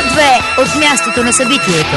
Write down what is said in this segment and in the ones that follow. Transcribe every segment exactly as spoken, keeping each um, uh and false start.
две от мястото на събитието.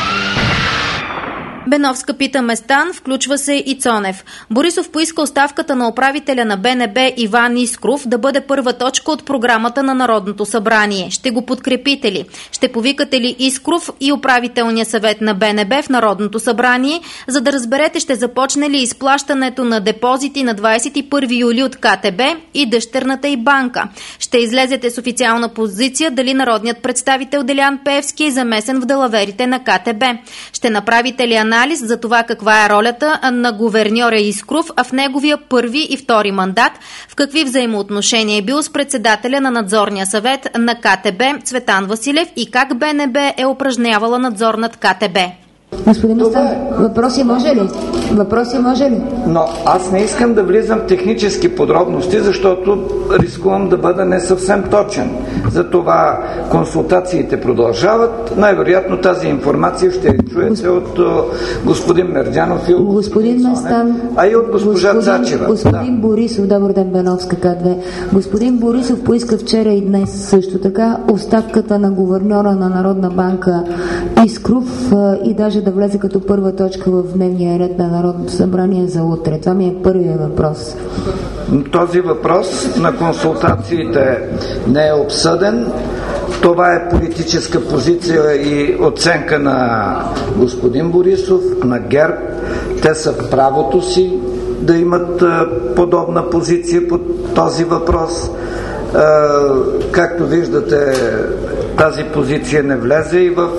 Беновска пита Местан, включва се и Цонев. Борисов поиска оставката на управителя на Б Н Б Иван Искров да бъде първа точка от програмата на Народното събрание. Ще го подкрепите ли? Ще повикате ли Искров и управителния съвет на Б Н Б в Народното събрание, за да разберете ще започне ли изплащането на депозити на двадесет и първи юли от К Т Б и дъщерната й банка? Ще излезете с официална позиция дали народният представител Делян Пеевски е замесен в далаверите на К Т Б? Ще направите ли анализ за това каква е ролята на гуверньора Искров, а в неговия първи и втори мандат, в какви взаимоотношения е бил с председателя на надзорния съвет на К Т Б Цветан Василев и как Б Н Б е упражнявала надзор над К Т Б? Господин Местан, въпроси може ли? Въпроси може ли? Но аз не искам да влизам в технически подробности, защото рискувам да бъда не съвсем точен. Затова консултациите продължават. Най-вероятно тази информация ще чуете Госп... от uh, господин Мерджанов и от господин Местан, а и от госпожа господин, Цачева. Господин да. Борисов, добър ден, Беновска К две. Господин Борисов поиска вчера и днес също така оставката на гуверньора на Народна банка Искров и даже да влезе като първа точка в дневния ред на Народното събрание за утре. Това ми е първият въпрос. Този въпрос на консултациите не е обсъден. Това е политическа позиция и оценка на господин Борисов, на ГЕРБ. Те са в правото си да имат подобна позиция по този въпрос. Както виждате, тази позиция не влезе и в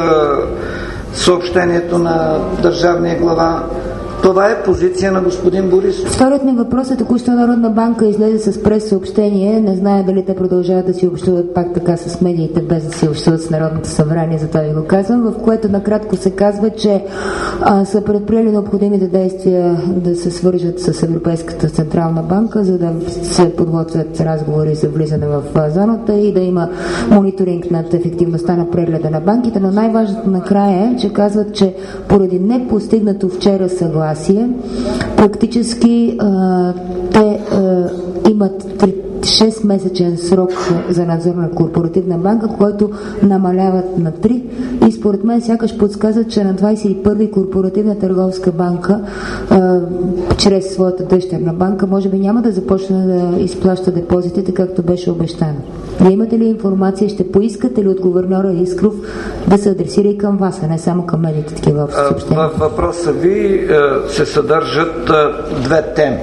съобщението на държавния глава. Това е позиция на господин Борисов. Вторият ми въпрос е, току-що Народна банка излезе с прес-съобщение. Не зная дали те продължават да си общуват пак така с медиите, без да си общуват с Народното събрание, за това ви го казвам, в което накратко се казва, че а, са предприели необходимите действия да се свържат с Европейската централна банка, за да се подготвят разговори за влизане в зоната и да има мониторинг над ефективността на прегледа на банките, но най-важното накрая е, че казват, че поради непостигнато вчера съгласие, практически а, те а, имат шест-месечен срок за надзор на корпоративна банка, който намаляват на три, и според мен сякаш подсказват, че на двадесет и първи корпоративна търговска банка а, чрез своята дъщерна банка може би няма да започне да изплаща депозитите, както беше обещано. Вие имате ли информация, ще поискате ли от гуверньора Искров да се адресира и към вас, а не само към медиите такива общи съобщения? В въпроса ви се съдържат две теми.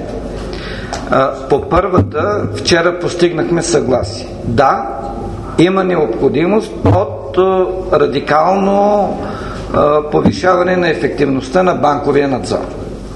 По първата, вчера постигнахме съгласие. Да, има необходимост от радикално повишаване на ефективността на банковия надзор.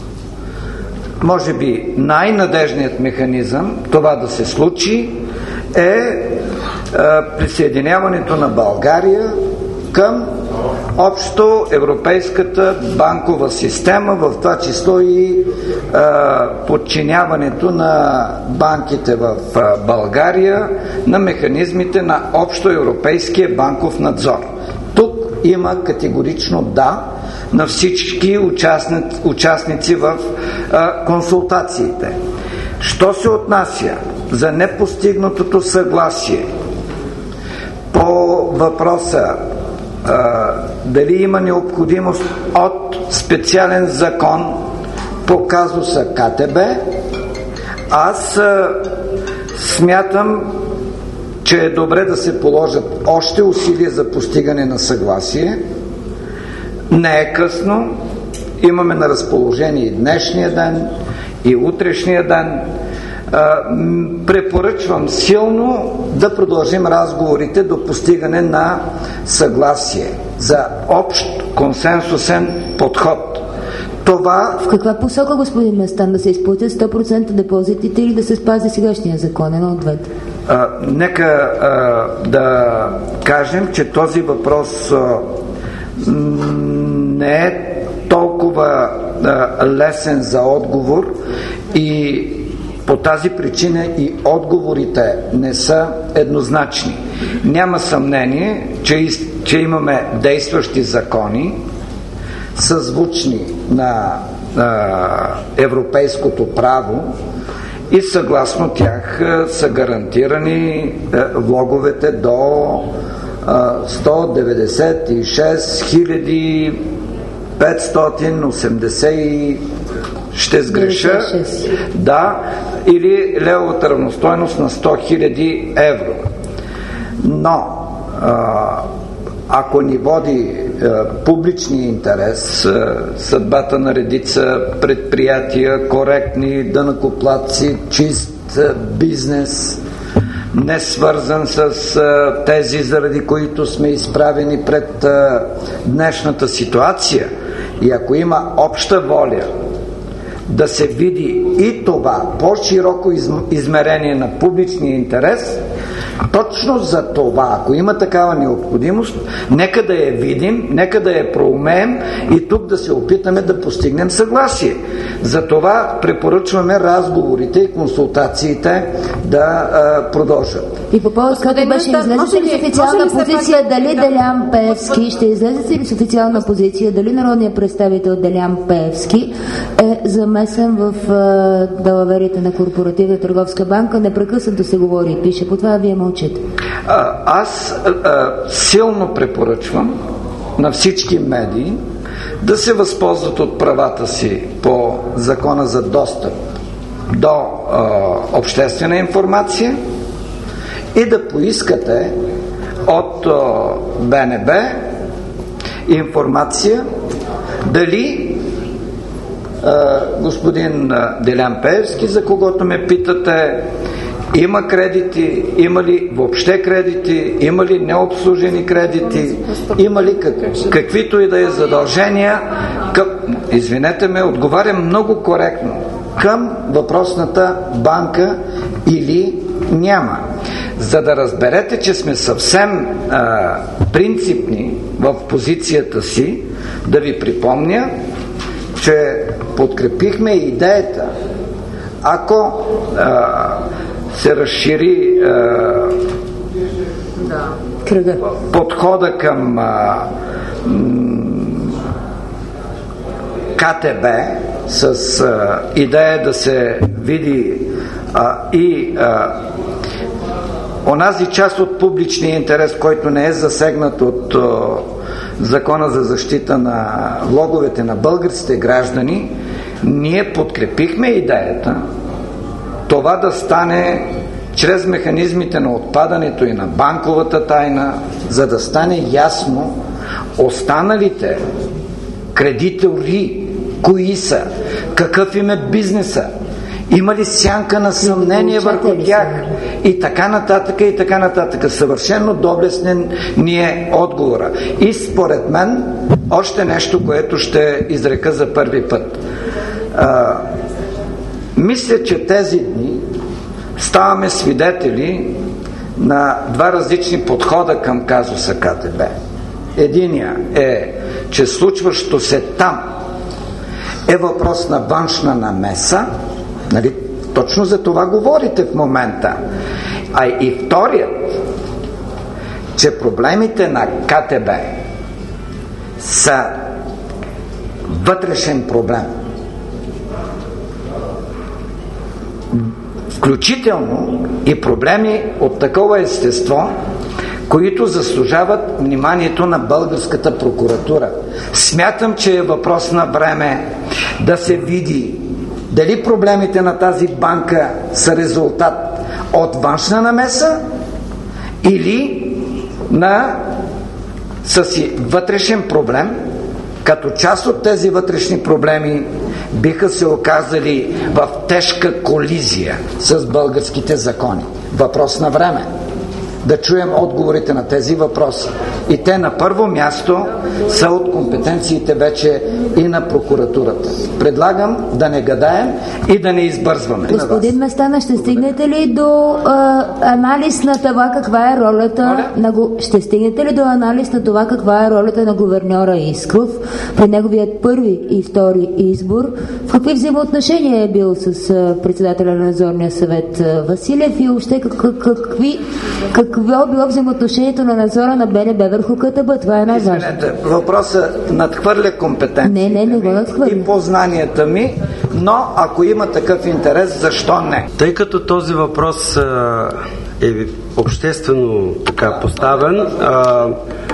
Може би най-надежният механизъм това да се случи е присъединяването на България към общо европейската банкова система, в това число и а, подчиняването на банките в а, България на механизмите на общо европейския банков надзор. Тук има категорично да на всички участници, участници в а, консултациите. Що се отнася за непостигнатото съгласие по въпроса а, дали има необходимост от специален закон по казуса К Т Б, аз а, смятам, че е добре да се положат още усилия за постигане на съгласие. Не е късно, имаме на разположение и днешния ден, и утрешния ден. Препоръчвам силно да продължим разговорите до постигане на съгласие за общ консенсусен подход. Това... В каква посока, господин Местан, да се изплатят сто процента депозитите или да се спази сегашния закон? Едно от двете. А, нека а, да кажем, че този въпрос а, не е толкова а, лесен за отговор и по тази причина и отговорите не са еднозначни. Няма съмнение, че, че имаме действащи закони, съзвучни на а, европейското право, и съгласно тях а, са гарантирани а, влоговете до а, сто деветдесет и шест хиляди петстотин осемдесет и ще сгреша, да, или левовата равностойност на сто хиляди евро. Но а, ако ни води а, публичния интерес, а, съдбата на редица предприятия, коректни данъкоплатци, чист а, бизнес, не свързан с а, тези, заради които сме изправени пред а, днешната ситуация, и ако има обща воля да се види и това по-широко измерение на публичния интерес, точно за това, ако има такава необходимост, нека да я видим, нека да я проумеем и тук да се опитаме да постигнем съгласие. За това препоръчваме разговорите и консултациите да а, продължат. И по повод, като беше излезе ли с официална позиция, дали Делян Пеевски ще излезе ли с официална позиция, дали народният представител Делян Пеевски е замесен в а, далаверите на Корпоративна търговска банка? Непрекъснато се говори и пише. По това вие мълчите. А, аз а, силно препоръчвам на всички медии да се възползват от правата си по Закона за достъп до а, обществена информация и да поискате от а, БНБ информация дали а, господин Делян Пеевски, за когото ме питате, има кредити, има ли въобще кредити, има ли необслужени кредити, има ли как, каквито и да е задължения към, извинете ме, отговарям много коректно, към въпросната банка или няма. За да разберете, че сме съвсем а, принципни в позицията си, да ви припомня, че подкрепихме идеята, ако а, се разшири а, да. подхода към а, м, КТБ с а, идея да се види а, и а, онази част от публичния интерес, който не е засегнат от а, Закона за защита на влоговете на българските граждани, ние подкрепихме идеята това да стане чрез механизмите на отпадането и на банковата тайна, за да стане ясно останалите кредитори кои са, какъв им е бизнеса, има ли сянка на съмнение върху тях и така нататък и така нататък. Съвършено доблестен ни е отговора. И според мен още нещо, което ще изрека за първи път. А, мисля, че тези дни ставаме свидетели на два различни подхода към казуса КТБ. Единия е, че случващо се там е въпрос на външна намеса, нали? Точно за това говорите в момента. А и вторият, че проблемите на КТБ са вътрешен проблем. Включително и проблеми от такова естество, които заслужават вниманието на българската прокуратура. Смятам, че е въпрос на време да се види дали проблемите на тази банка са резултат от външна намеса или на съси вътрешен проблем, като част от тези вътрешни проблеми биха се оказали в тежка колизия с българските закони. Въпрос на време. Да чуем отговорите на тези въпроси. И те на първо място са от компетенциите вече и на прокуратурата. Предлагам да не гадаем и да не избързваме. Господин Местана, ще стигнете ли до а, анализ на това каква е ролята на го... ще стигнете ли до анализ на това каква е ролята на гуверньора Искров при неговият първи и втори избор? В какви взаимоотношения е бил с а, председателя на надзорния съвет а, Василев и въобще как, как, какви какво било взаимоотношението на надзора на БНБ върху КТБ? Това е най-важно. Въпросът надхвърля компетенциите не, не, не го надхвърля. и познанията ми, но ако има такъв интерес, защо не? Тъй като този въпрос е обществено така поставен,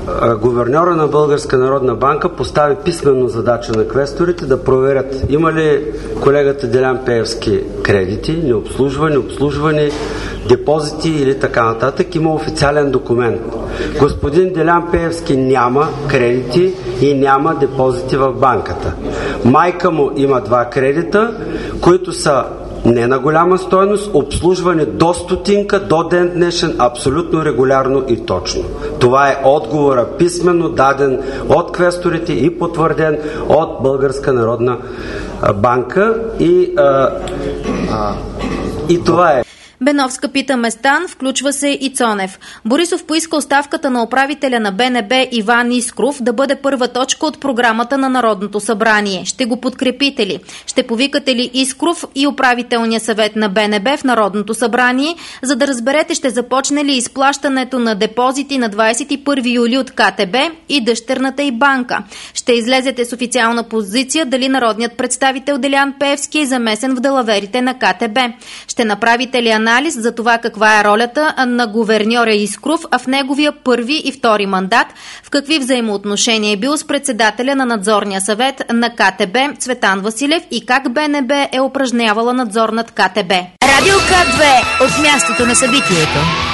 гуверньора на Българска народна банка постави писменно задача на квесторите да проверят има ли колегата Делян Пеевски кредити, необслужвани, обслужвани, депозити или така нататък. Има официален документ. Господин Делян Пеевски няма кредити и няма депозити в банката. Майка му има два кредита, които са не на голяма стойност, обслужване до стотинка, до ден днешен, абсолютно регулярно и точно. Това е отговора писменно даден от квесторите и потвърден от Българска народна банка и, а, а, и това е. Беновска пита Местан, включва се и Цонев. Борисов поиска оставката на управителя на БНБ Иван Искров да бъде първа точка от програмата на Народното събрание. Ще го подкрепите ли? Ще повикате ли Искров и управителния съвет на БНБ в Народното събрание, за да разберете ще започне ли изплащането на депозити на двадесет и първи юли от КТБ и дъщерната й банка? Ще излезете с официална позиция дали народният представител Делян Пеевски е замесен в далаверите на КТБ? Ще направите ли анализ за това каква е ролята на гуверньора Искров, а в неговия първи и втори мандат, в какви взаимоотношения е бил с председателя на надзорния съвет на КТБ Цветан Василев и как БНБ е упражнявала надзор над КТБ? Радио К две от мястото на събитието.